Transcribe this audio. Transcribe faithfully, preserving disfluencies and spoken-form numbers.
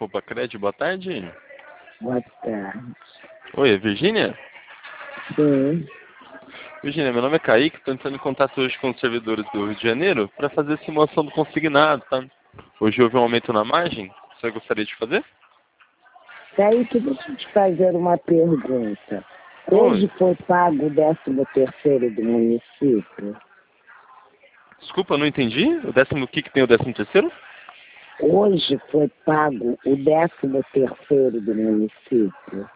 Banco Bacred, boa tarde. Boa tarde. Oi, é Virgínia? Sim. Virgínia, meu nome é Kaique, estou entrando em contato hoje com os servidores do Rio de Janeiro para fazer a simulação do consignado, tá? Hoje houve um aumento na margem, você gostaria de fazer? Kaique, deixa eu te fazer uma pergunta. Oi. Hoje foi pago o décimo terceiro do município? Desculpa, eu não entendi. O décimo, o que, que tem o décimo terceiro? Hoje foi pago o décimo terceiro do município?